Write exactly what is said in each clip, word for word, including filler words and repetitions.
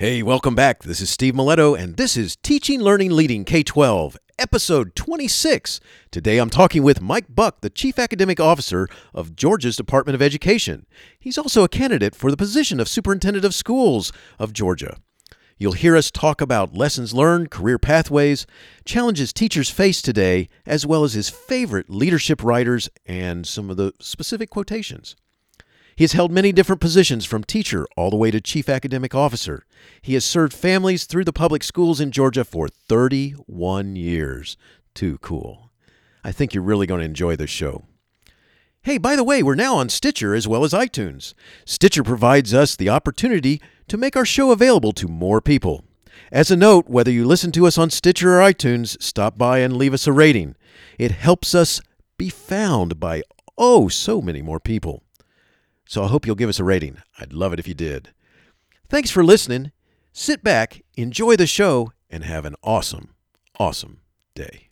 Hey, welcome back. This is Steve Miletto, and this is Teaching, Learning, Leading K twelve, episode twenty-six. Today I'm talking with Mike Buck, the Chief Academic Officer of Georgia's Department of Education. He's also a candidate for the position of Superintendent of Schools of Georgia. You'll hear us talk about lessons learned, career pathways, challenges teachers face today, as well as his favorite leadership writers and some of the specific quotations. He has held many different positions from teacher all the way to chief academic officer. He has served families through the public schools in Georgia for thirty-one years. Too cool. I think you're really going to enjoy this show. Hey, by the way, we're now on Stitcher as well as iTunes. Stitcher provides us the opportunity to make our show available to more people. As a note, whether you listen to us on Stitcher or iTunes, stop by and leave us a rating. It helps us be found by oh so many more people. So I hope you'll give us a rating. I'd love it if you did. Thanks for listening. Sit back, enjoy the show, and have an awesome, awesome day.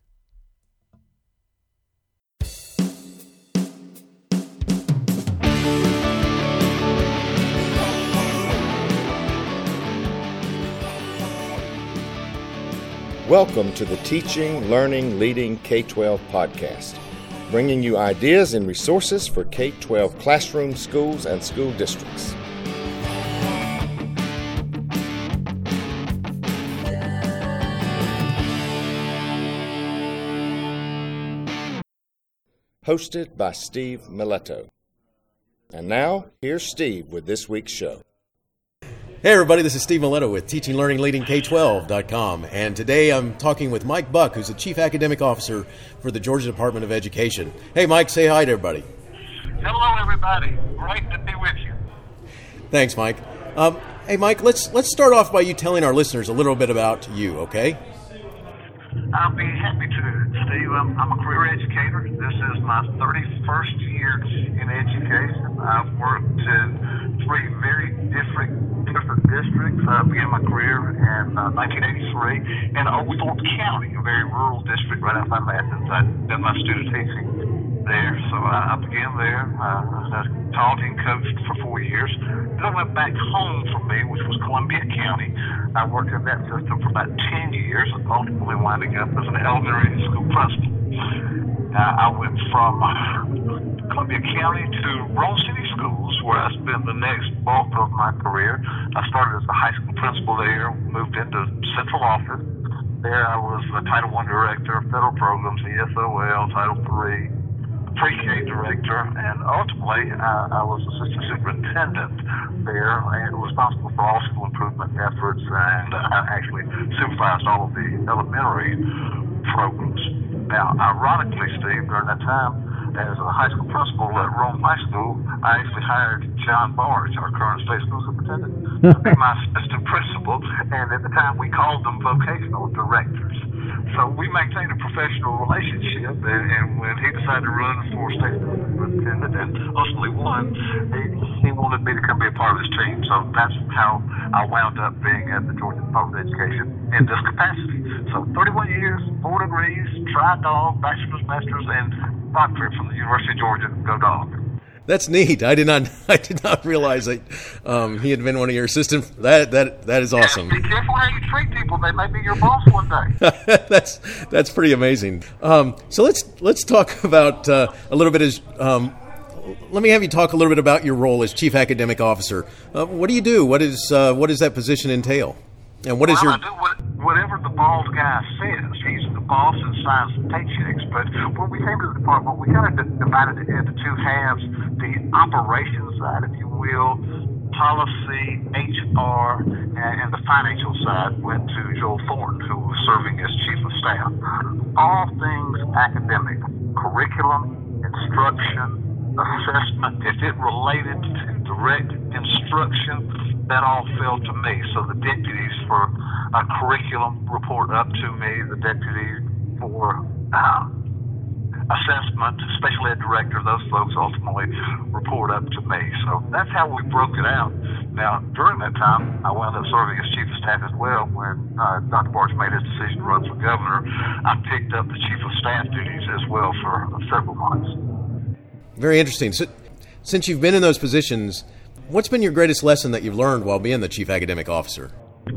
Welcome to the Teaching, Learning, Leading K twelve podcast, bringing you ideas and resources for K twelve classrooms, schools, and school districts. Hosted by Steve Miletto. And now, here's Steve with this week's show. Hey everybody, this is Steve Miletto with Teaching, Learning, Leading K twelve dot com, and today I'm talking with Mike Buck, who's the Chief Academic Officer for the Georgia Department of Education. Hey Mike, say hi to everybody. Hello everybody, great to be with you. Thanks Mike. Um, hey Mike, let's let's start off by you telling our listeners a little bit about you, okay? I'll be happy to, Steve. I'm, I'm a career educator. This is my thirty-first year in education. I've worked in three very different different districts. I began my career in uh, nineteen eighty-three in Oglethorpe County, a very rural district right outside of Athens. I did my student teaching there, so I, I began there. Uh, I taught and coached for four years. Then I went back home for me, which was Columbia County. I worked in that system for about ten years, ultimately winding up as an elementary school principal. Uh, I went from Columbia County to Rome City Schools, where I spent the next bulk of my career. I started as a high school principal there, moved into central office. There I was the Title one director, federal programs, E S O L, Title three, pre-K director, and ultimately uh, I was assistant superintendent there and responsible for all school improvement efforts, and uh, I actually supervised all of the elementary programs. Now, ironically, Steve, during that time, as a high school principal at Rome High School, I actually hired John Barge, our current state school superintendent, to be my assistant principal, and at the time we called them vocational directors. So we maintained a professional relationship, and, and when he decided to run for state school superintendent and ultimately won, he, he wanted me to come be a part of his team. So that's how I wound up being at the Georgia Department of Education in this capacity. So thirty-one years, four degrees, tri-dog, bachelor's, master's, and doctorate from the University of Georgia. Go Dog. That's neat. I did not. I did not realize that um, he had been one of your assistants. That that that is awesome. Yeah, be careful how you treat people. They may be your boss one day. that's that's pretty amazing. Um, so let's let's talk about uh, a little bit as. Um, let me have you talk a little bit about your role as Chief Academic Officer. Uh, what do you do? What is uh, what does that position entail? And what is well, your? I do what, whatever the bald guy says. He's the boss and signs the paychecks. But when we came to the department, we kind of divided it into two halves: the operations side, if you will, policy, H R, and the financial side went to Joel Thornton, who was serving as chief of staff. All things academic, curriculum, instruction, assessment, if it related to direct instruction, that all fell to me. So the deputies for uh, curriculum report up to me, the deputy for uh, assessment, special ed director, those folks ultimately report up to me. So that's how we broke it out. Now, during that time, I wound up serving as chief of staff as well. When uh, Doctor Barge made his decision to run for governor, I picked up the chief of staff duties as well for several months. Very interesting. So, since you've been in those positions, what's been your greatest lesson that you've learned while being the chief academic officer?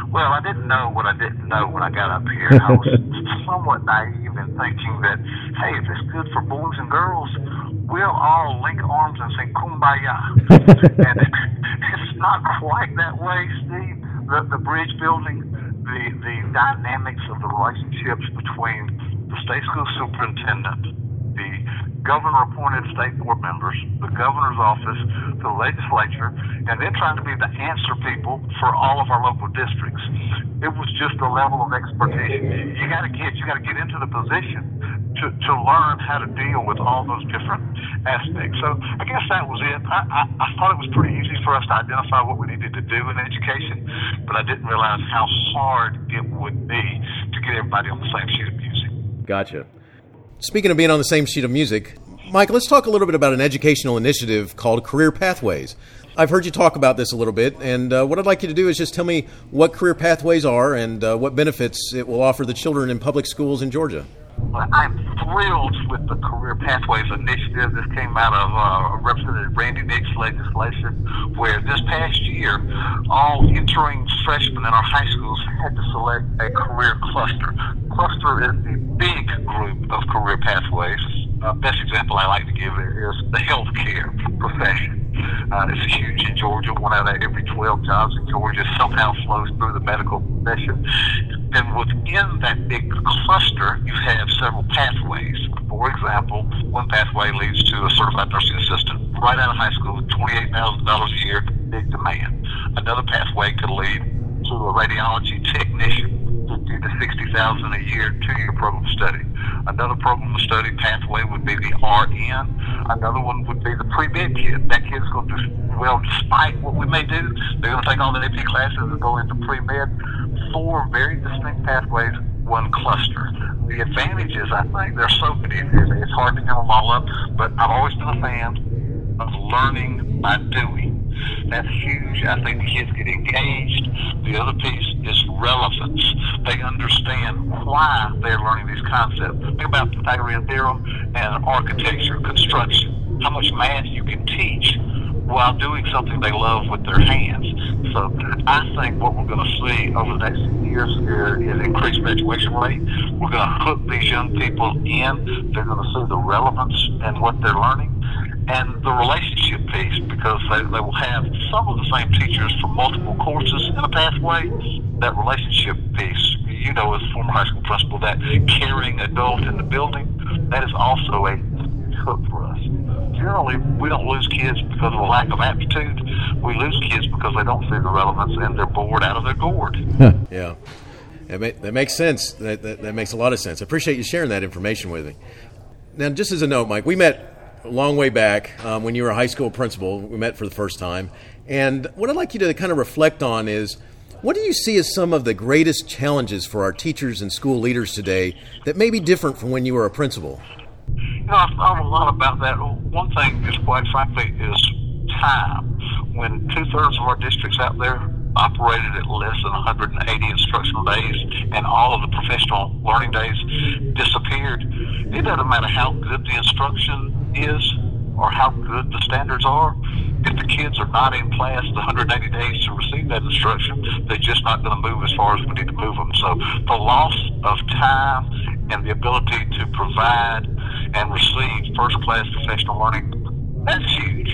Well, I didn't know what I didn't know when I got up here. I was somewhat naive in thinking that, hey, if it's good for boys and girls, we'll all link arms and sing Kumbaya. And it's not quite that way, Steve. The, the bridge building, the, the dynamics of the relationships between the state school superintendent, the governor-appointed state board members, the governor's office, the legislature, and then trying to be the answer people for all of our local districts. It was just a level of expertise. You got to get, you got to get into the position to, to learn how to deal with all those different aspects. So I guess that was it. I, I, I thought it was pretty easy for us to identify what we needed to do in education, but I didn't realize how hard it would be to get everybody on the same sheet of music. Gotcha. Speaking of being on the same sheet of music, Mike, let's talk a little bit about an educational initiative called Career Pathways. I've heard you talk about this a little bit, and uh, what I'd like you to do is just tell me what Career Pathways are and uh, what benefits it will offer the children in public schools in Georgia. Well, I'm thrilled with the Career Pathways initiative. This came out of uh, Representative Randy Nick's legislation, where this past year, all entering freshmen in our high schools had to select a career cluster. Cluster is the big group of career pathways. Uh, best example I like to give is the healthcare profession. Uh, it's huge in Georgia. One out of every twelve jobs in Georgia somehow flows through the medical profession. And within that big cluster, you have several pathways. For example, one pathway leads to a certified nursing assistant right out of high school, twenty-eight thousand dollars a year, big demand. Another pathway could lead to a radiology technician, fifty to sixty thousand dollars a year, two-year program of study. Another program of study pathway would be the R N. Another one would be the pre-med kid. That kid's going to do well despite what we may do. They're going to take all the A P classes and go into pre-med. Four very distinct pathways, one cluster. The advantages, I think, they're so many. It's hard to get them all up, but I've always been a fan of learning by doing. That's huge. I think the kids get engaged. The other piece is relevance. They understand why they're learning these concepts. Think about Pythagorean theorem and architecture, construction. How much math you can teach while doing something they love with their hands. So I think what we're going to see over the next years is increased graduation rate. We're going to hook these young people in. They're going to see the relevance and what they're learning. And the relationship piece, because they, they will have some of the same teachers for multiple courses in a pathway. That relationship piece, you know, as a former high school principal, that caring adult in the building, that is also a hook for us. Generally, we don't lose kids because of a lack of aptitude. We lose kids because they don't see the relevance and they're bored out of their gourd. Yeah, that, may, that makes sense. That, that, that makes a lot of sense. I appreciate you sharing that information with me. Now, just as a note, Mike, we met a long way back um, when you were a high school principal. We met for the first time. And what I'd like you to kind of reflect on is, what do you see as some of the greatest challenges for our teachers and school leaders today that may be different from when you were a principal? You know, I've thought a lot about that. One thing is, quite frankly, is time. When two-thirds of our districts out there operated at less than one hundred eighty instructional days and all of the professional learning days disappeared, it doesn't matter how good the instruction is or how good the standards are. If the kids are not in class the one hundred eighty days to receive that instruction, they're just not going to move as far as we need to move them. So the loss of time and the ability to provide and receive first-class professional learning, that's huge.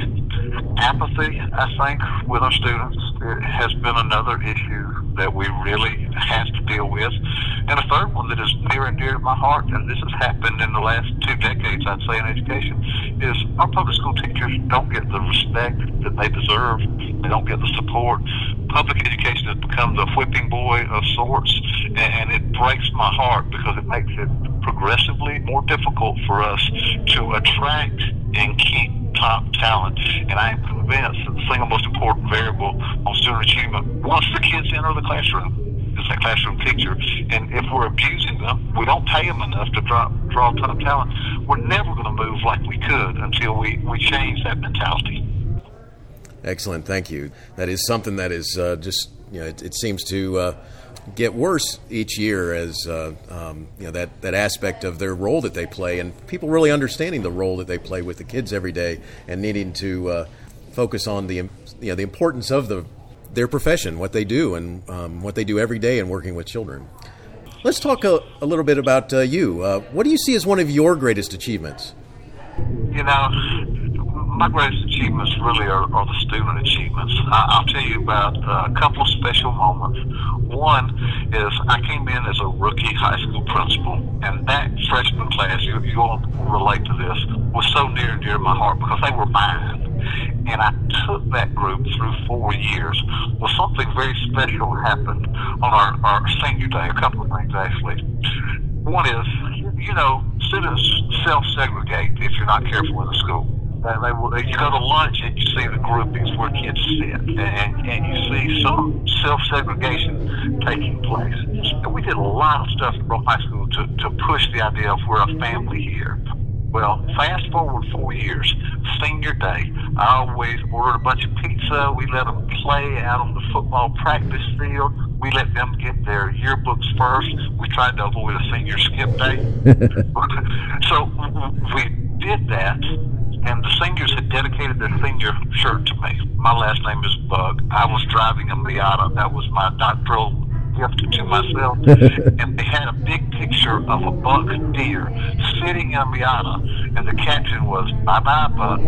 Apathy, I think, with our students, it has been another issue that we really have to deal with. And a third one that is near and dear to my heart, and this has happened in the last two decades, I'd say, in education, is our public school teachers don't get the respect that they deserve. They don't get the support. Public education has become the whipping boy of sorts, and it breaks my heart because it makes it progressively more difficult for us to attract and keep top talent. And I am convinced that the single most important variable on student achievement, once the kids enter the classroom, is that classroom teacher. And if we're abusing them, we don't pay them enough to draw, draw top talent, we're never going to move like we could until we, we change that mentality. Excellent. Thank you. That is something that is uh, just, you know, it, it seems to uh, get worse each year as, uh, um, you know, that, that aspect of their role that they play, and people really understanding the role that they play with the kids every day and needing to uh, focus on the, you know, the importance of the their profession, what they do, and um, what they do every day in working with children. Let's talk a, a little bit about uh, you. Uh, what do you see as one of your greatest achievements? You know, my greatest achievements really are, are the student achievements. I, I'll tell you about uh, a couple of special moments. One is I came in as a rookie high school principal, and that freshman class, you, you'll relate to this, was so near and dear to my heart because they were mine. And I took that group through four years. Well, something very special happened on our, our senior day, a couple of things actually. One is, you know, students self-segregate if you're not careful in the school. They, they will, you go to lunch and you see the groupings where kids sit, and, and you see some self-segregation taking place. And we did a lot of stuff at Brough High School to, to push the idea of we're a family here. Well, fast forward four years, senior day, I always ordered a bunch of pizza. We let them play out on the football practice field. We let them get their yearbooks first. We tried to avoid a senior skip day. So we did that, and the seniors had dedicated their senior shirt to me. My last name is Bug. I was driving a Miata. That was my doctoral gift to myself. And they had a big picture of a buck deer sitting in a Miata, and the caption was, "Bye-bye, Buck."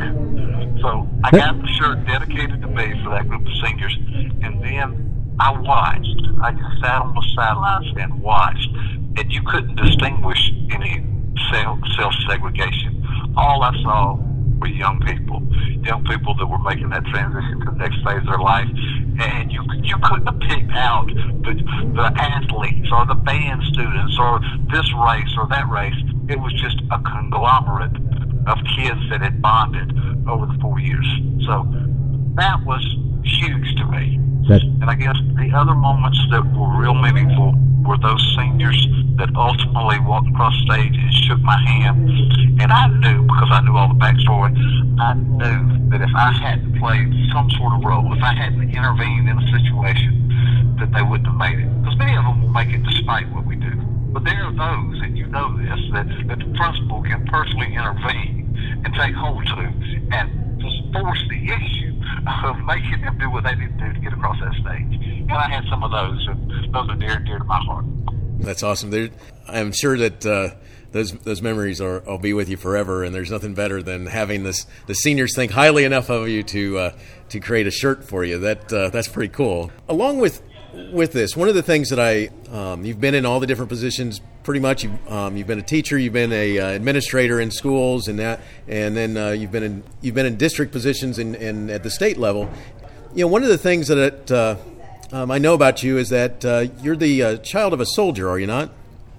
So I got the shirt dedicated to me for that group of seniors, and then I watched. I just sat on the sidelines and watched, and you couldn't distinguish any self, self-segregation. All I saw were young people, young people that were making that transition to the next phase of their life, and you you couldn't have picked out the, the athletes or the band students or this race or that race. It was just a conglomerate of kids that had bonded over the four years. So that was huge to me. That, and I guess the other moments that were real meaningful were those seniors that ultimately walked across stage and shook my hand. And I knew, because I knew all the backstory, I knew that if I hadn't played some sort of role, if I hadn't intervened in a situation, that they wouldn't have made it. Because many of them will make it despite what we do. But there are those, and you know this, that, that the principal can personally intervene and take hold to and just force the issue of making them do what they need to do to get across that stage. And I had some of those, and those are dear and dear to my heart. That's awesome. There, I'm sure that uh, those those memories are will be with you forever, and there's nothing better than having this the seniors think highly enough of you to uh, to create a shirt for you. That uh, that's pretty cool. Along with with this, one of the things that I um, you've been in all the different positions. Pretty much, you've, um, you've been a teacher, you've been a uh, administrator in schools, and that, and then uh, you've been in you've been in district positions in, in at the state level. You know, one of the things that uh, um, I know about you is that uh, you're the uh, child of a soldier, are you not?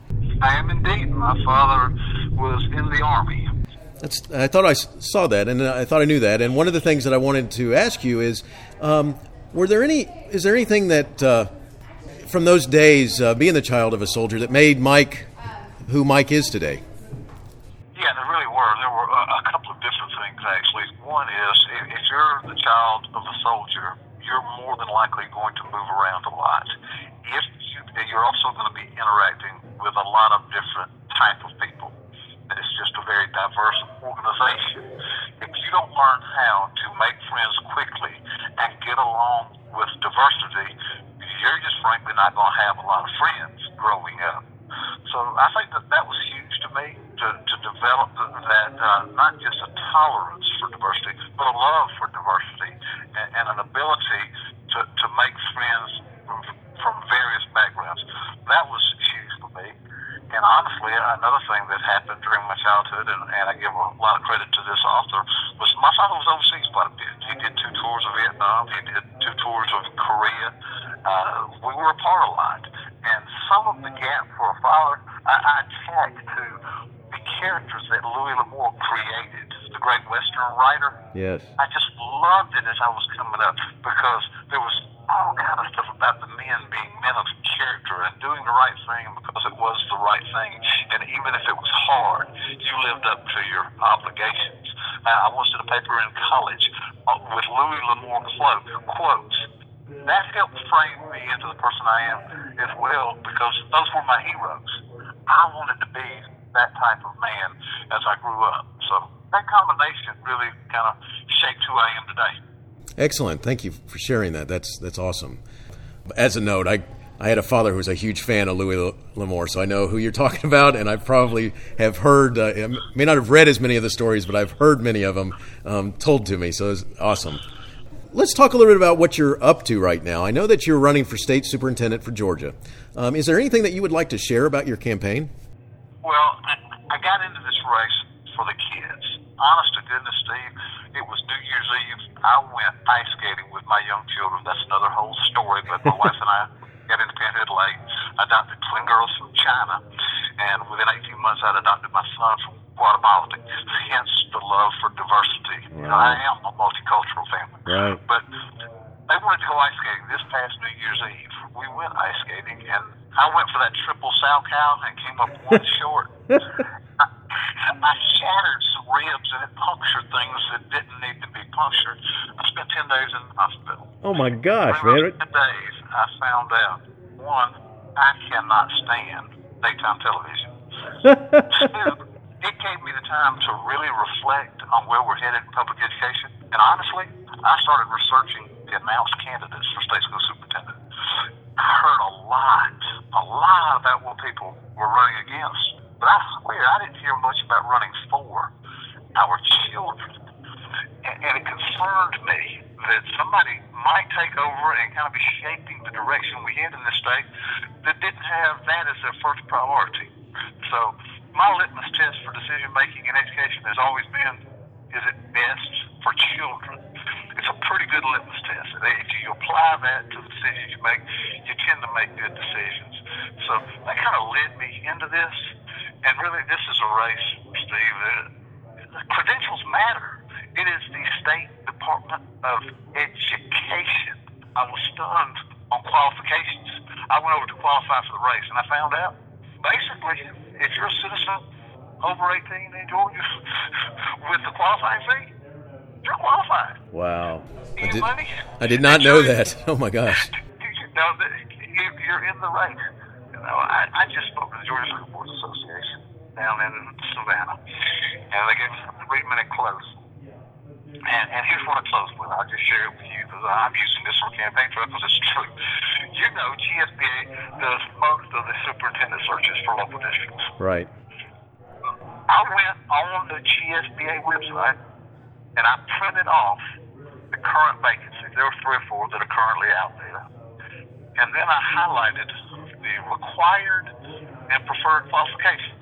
I am indeed. My father was in the Army. That's. I thought I saw that, and I thought I knew that. And one of the things that I wanted to ask you is, um, were there any? Is there anything that uh, from those days, uh, being the child of a soldier, that made Mike who Mike is today? Yeah, there really were. There were a, a couple of different things, actually. One is, if, if you're the child of a soldier, you're more than likely going to move around a lot. If you, you're also going to be interacting with a lot of different type of people. It's just a very diverse organization. If you don't learn how to make friends quickly and get along with diversity, you're just frankly not going to have a lot of friends growing up. So I think that that was huge to me, to, to develop that, uh, not just a tolerance for diversity, but a love for diversity and, and an ability to, to make friends from, from various backgrounds. That was huge for me. And honestly, another thing that happened during my childhood, and, and I give a lot of credit to this author, was my father was overseas quite a bit. He did two tours of Vietnam. He did two tours of Korea. Uh, we were apart a lot. And some of the gap for a father, I, I tagged to the characters that Louis L'Amour created, the great Western writer. Yes. I just loved it as I was coming up because there was all kind of stuff about the men being men of character and doing the right thing because it was the right thing. And even if it was hard, you lived up to your obligations. Uh, I once did a paper in college uh, with Louis L'Amour quote, quotes. That helped frame me into the person I am as well because those were my heroes. I wanted to be that type of man as I grew up. So that combination really kind of shaped who I am today. Excellent. Thank you for sharing that. That's that's awesome. As a note, I I had a father who was a huge fan of Louis L'Amour, so I know who you're talking about, and I probably have heard, uh, I may not have read as many of the stories, but I've heard many of them um, told to me, so it's awesome. Let's talk a little bit about what you're up to right now. I know that you're running for state superintendent for Georgia. Um, is there anything that you would like to share about your campaign? Well, I, I got into this race for the kids. Honest to goodness, Steve, it was New Year's Eve. I went ice skating with my young children. That's another whole story, but my wife and I got independent late. I adopted twin girls from China, and within eighteen months, I'd adopted my son from Guatemala. Hence the love for diversity. Wow. You know, I am a multicultural family. Right. But they wanted to go ice skating this past New Year's Eve. We went ice skating, and I went for that triple sow cow and came up one short. I, I shattered some ribs, and it punctured things that didn't need to be punctured. I spent ten days in the hospital. Oh, my gosh, Within man. ten days, I found out, one, I cannot stand daytime television. Two, it gave me the time to really reflect on where we're headed in public education. And honestly, I started researching the announced candidates for state school superintendent. I heard a lot, a lot about what people were running against. But I swear, I didn't hear much about running for our children. And, and it concerned me that somebody might take over and kind of be shaping the direction we head in this state that didn't have that as their first priority. So my litmus test for decision making in education has always been, is it best for children? It's a pretty good litmus test. If you apply that to the decisions you make, you tend to make good decisions. So that kind of led me into this. And really, this is a race, Steve. Uh, credentials matter. It is the State Department of Education. I was stunned on qualifications. I went over to qualify for the race, and I found out, basically, if you're a citizen over eighteen in Georgia with the qualifying fee, you're qualified. Wow. I You did, money? I did not know that. Oh, my gosh. You know, you're in the race. You know, I, I just spoke to the Georgia School Boards Association down in Savannah, and they gave us a three-minute close. And, and here's what I closed with. I'll just share it with you because I'm using this on campaign trail because it's true. You know, G S B A does most of the superintendent searches for local districts. Right. I went on the G S B A website and I printed off the current vacancies. There were three or four that are currently out there. And then I highlighted the required and preferred qualifications.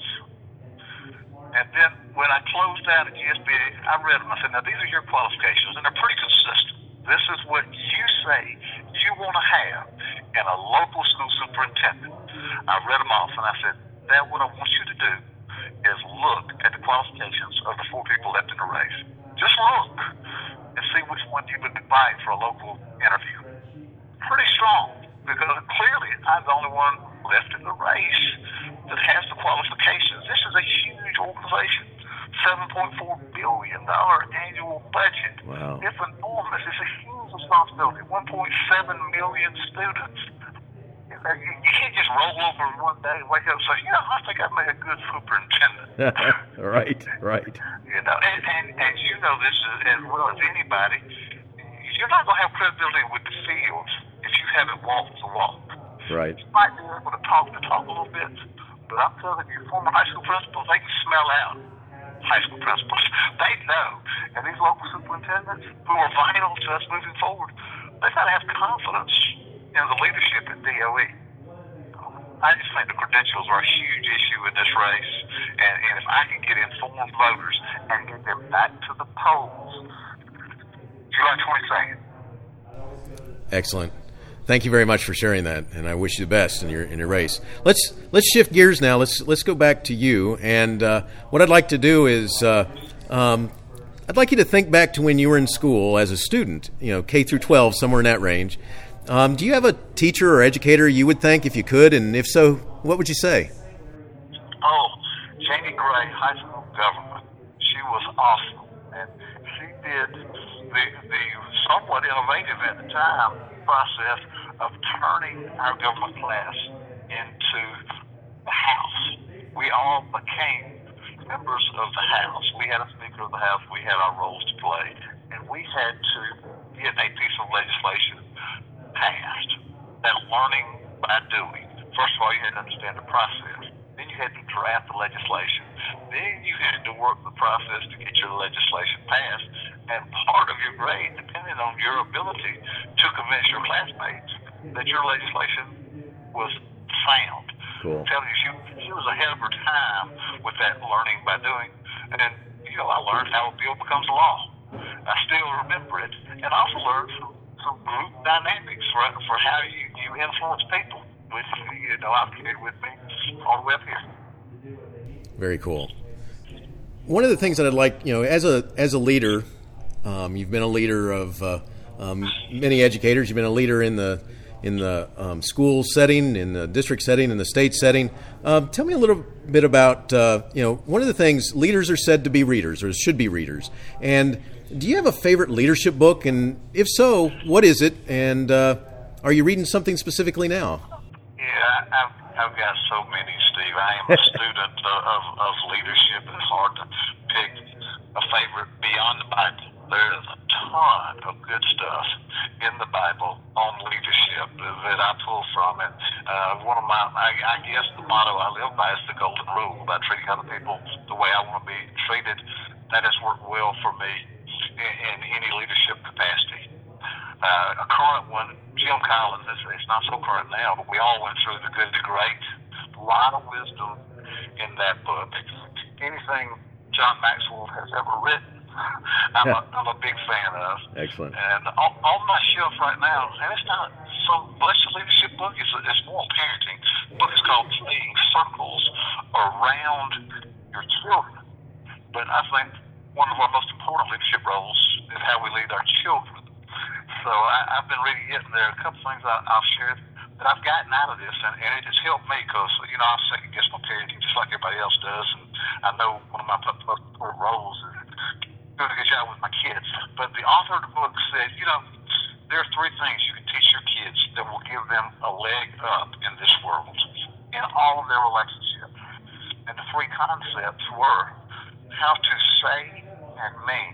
And then when I closed out at G S B A, I read them. I said, now these are your qualifications, and they're pretty consistent. This is what you say you want to have in a local school superintendent. I read them off, and I said, now what I want you to do is look at the qualifications of the four people left in the race. Just look and see which one you would invite for a local interview. Pretty strong, because clearly I'm the only one left in the race that has the qualifications. This is a huge organization, seven point four billion dollars annual budget. Wow. It's enormous. It's a huge responsibility. one point seven million students. You know, you you can't just roll over one day and wake up and say, you know, I think I made a good superintendent. Right, right. You know, and, and, and you know this as, as well as anybody, you're not going to have credibility with the field if you haven't walked the walk. Right. You might be able to talk the talk a little bit, but I'm telling you, former high school principals, they can smell out high school principals. They know. And these local superintendents who are vital to us moving forward, they've got to have confidence in the leadership at D O E. I just think the credentials are a huge issue in this race. And, and if I can get informed voters and get them back to the polls, July twenty-second. Excellent. Thank you very much for sharing that, and I wish you the best in your in your race. Let's let's shift gears now. Let's let's go back to you. And uh, what I'd like to do is, uh, um, I'd like you to think back to when you were in school as a student. You know, K through twelve, somewhere in that range. Um, do you have a teacher or educator you would thank if you could, and if so, what would you say? Oh, Janie Gray, high school government. She was awesome, and she did the the somewhat innovative at the time process of turning our government class into the House. We all became members of the House. We had a Speaker of the House. We had our roles to play, and we had to getting a piece of legislation passed. That learning by doing. First of all, you had to understand the process. Then you had to draft the legislation. Then you had to work the process to get your legislation passed. And part of your grade depended on your ability to convince your classmates that your legislation was sound. Cool. I'm telling you, she, she was ahead of her time with that learning by doing. And, you know, I learned how a bill becomes law. I still remember it. And I also learned some, some group dynamics for, for how you, you influence people, which, you know, I've carried with me all the way up here. Very cool. One of the things that I'd like, you know, as a as a leader, um, you've been a leader of uh, um, many educators. You've been a leader in the in the um, school setting, in the district setting, in the state setting. Um, tell me a little bit about, uh, you know, one of the things, leaders are said to be readers, or should be readers. And do you have a favorite leadership book? And if so, what is it? And uh, are you reading something specifically now? Yeah, I've, I've got so many, Steve. I am a student of, of, of leadership. It's hard to pick a favorite beyond the Bible. There is a ton of good stuff in the Bible on leadership that I pull from it. Uh, one of my, I, I guess the motto I live by is the golden rule about treating other people the way I want to be treated. That has worked well for me in, in any leadership capacity. Uh, a current one, Jim Collins, is, it's not so current now, but we all went through The Good to Great. A lot of wisdom in that book. Anything John Maxwell has ever written, I'm, a, I'm a big fan of. Excellent. And on, on my shelf right now, and it's not some blessed leadership book, it's, it's more parenting. The book is called Playing Circles Around Your Children. But I think one of our most important leadership roles is how we lead our children. So I, I've been reading it, and there are a couple things I, I'll share that I've gotten out of this, and, and it has helped me because, you know, I second guess my parenting just like everybody else does, and I know one of my most important roles is doing a good job with my kids. But the author of the book said, you know, there are three things you can teach your kids that will give them a leg up in this world, in all of their relationships. And the three concepts were how to say and mean,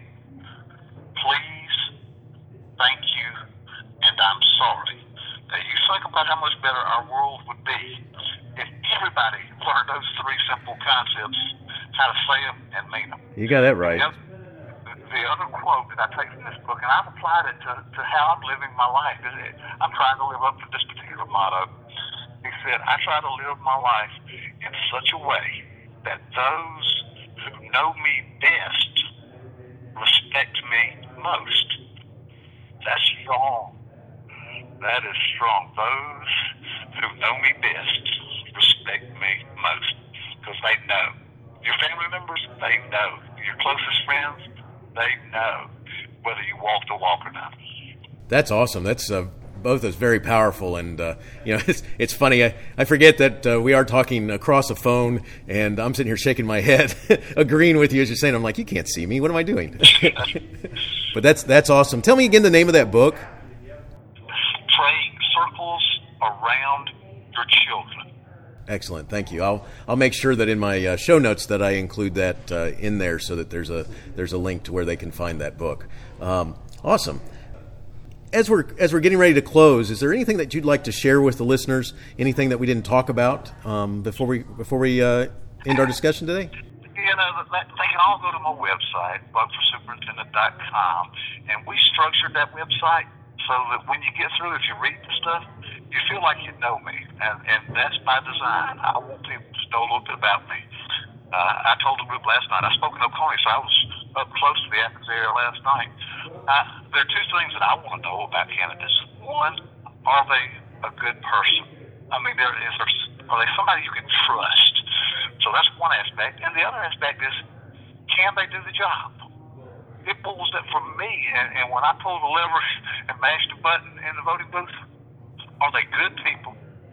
please, thank you, and I'm sorry. Now, you think about how much better our world would be if everybody learned those three simple concepts, how to say them and mean them. You got that right. The other, the other quote that I take from this book, and I've applied it to, to how I'm living my life. I'm trying to live up to this particular motto. He said, I try to live my life in such a way that those who know me best respect me most. That's strong. That is strong. Those who know me best respect me most because they know. Your family members, they know. Your closest friends, they know whether you walk the walk or not. That's awesome. That's uh, both is very powerful, and uh, you know, it's it's funny. I, I forget that uh, we are talking across a phone, and I'm sitting here shaking my head, agreeing with you as you're saying. I'm like, you can't see me. What am I doing? But that's that's awesome. Tell me again the name of that book. Playing Circles Around Your Children. Excellent, thank you. I'll I'll make sure that in my uh, show notes that I include that uh, in there so that there's a there's a link to where they can find that book. Um, awesome. As we're as we're getting ready to close, is there anything that you'd like to share with the listeners? Anything that we didn't talk about um, before we before we uh, end our discussion today? You know, they can all go to my website, buck for superintendent dot com, and we structured that website so that when you get through, if you read the stuff, you feel like you know me, and, and that's by design. I want people to know a little bit about me. Uh, I told the group last night, I spoke in Oconee, so I was up close to the Athens area last night. Uh, there are two things that I want to know about candidates. One, are they a good person? I mean, there is there, are they somebody you can trust? So that's one aspect. And the other aspect is, can they do the job? It boils that for me, and, and when I pull the lever and mash the button in the voting booth, are they good people?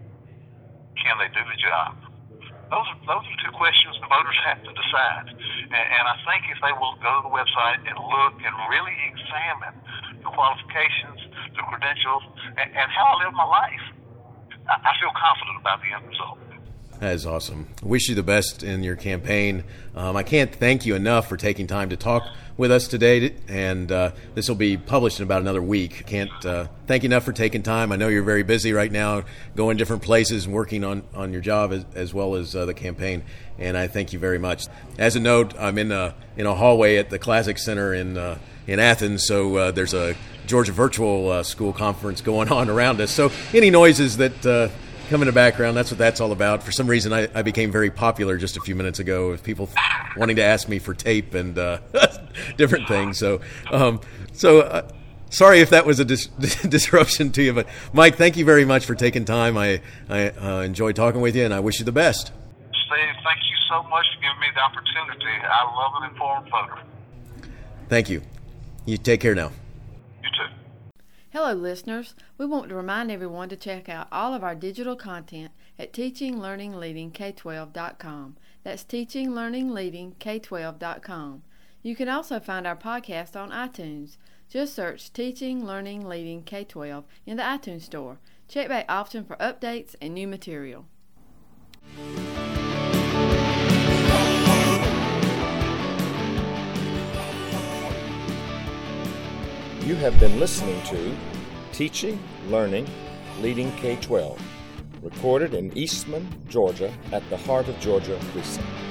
Can they do the job? Those are, those are two questions the voters have to decide. And, and I think if they will go to the website and look and really examine the qualifications, the credentials, and, and how I live my life, I, I feel confident about the end result. That is awesome. Wish you the best in your campaign. Um, I can't thank you enough for taking time to talk with us today, and uh, this will be published in about another week. Can't uh, thank you enough for taking time. I know you're very busy right now, going different places and working on, on your job as, as well as uh, the campaign, and I thank you very much. As a note, I'm in a, in a hallway at the Classic Center in uh, in Athens, so uh, there's a Georgia Virtual uh, School Conference going on around us. So any noises that uh, come in the background, that's what that's all about. For some reason, I, I became very popular just a few minutes ago with people wanting to ask me for tape and uh, different things. So, um, so uh, sorry if that was a dis- disruption to you. But, Mike, thank you very much for taking time. I, I uh, enjoyed talking with you, and I wish you the best. Steve, thank you so much for giving me the opportunity. I love an informed voter. Thank you. You take care now. You too. Hello, listeners. We want to remind everyone to check out all of our digital content at teaching learning leading K twelve dot com. That's teaching learning leading K twelve dot com. You can also find our podcast on iTunes. Just search Teaching Learning Leading K twelve in the iTunes Store. Check back often for updates and new material. You have been listening to Teaching, Learning, Leading K twelve, recorded in Eastman, Georgia at the Heart of Georgia Precinct.